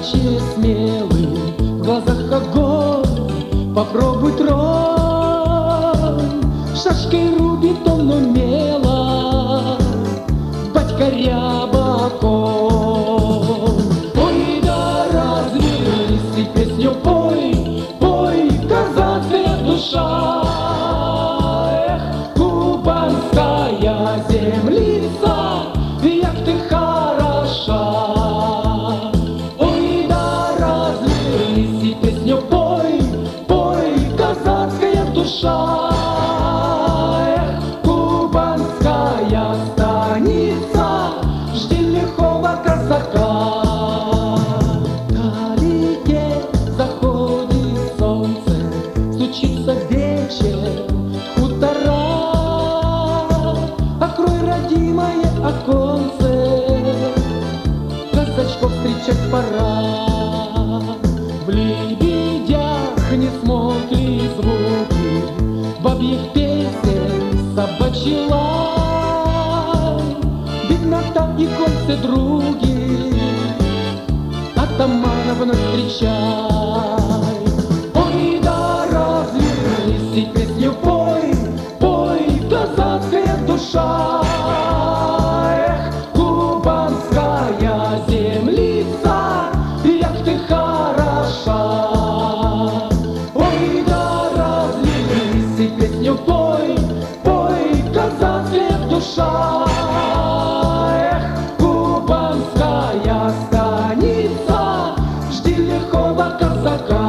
казачьи смелый, в глазах огонь, попробуй тронь. Шашкой рубит он умело, батька Рябаков. Ой, да развились ты песню пой, пой, казацкая душа. Эх, кубанская землица, як ты хороша. Ой, да развились и песню пой, пой, казацкая душа. Оконце, казачков встречать пора. В лебедях не смолкли звуки бабьих песен, собачий лай. Беднота и концы други, атаманов встречай. Ой, да развились и песню пой, пой, казацкая душа. Пой, пой, казацкая душа. Эх, кубанская станица, жди лихого казака.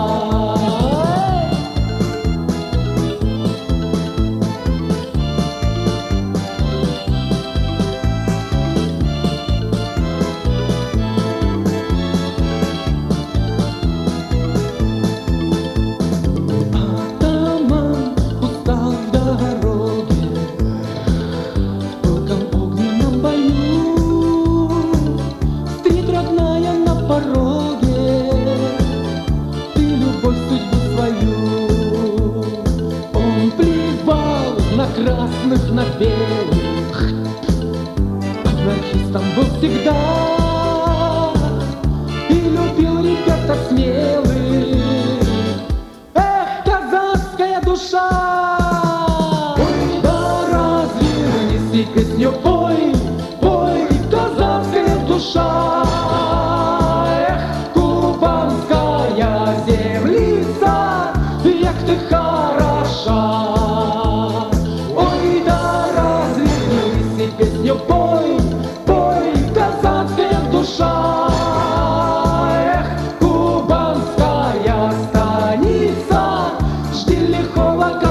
Красных на белых, анархистом был всегда и любил ребята смелых. Эх, казацкая душа! Ой, да развились и песню пой, пой, казацкая душа. Эх, кубанская землица, як ты хороша. Песню пой, пой, казацкая душа. Эх, кубанская станица, жди лихого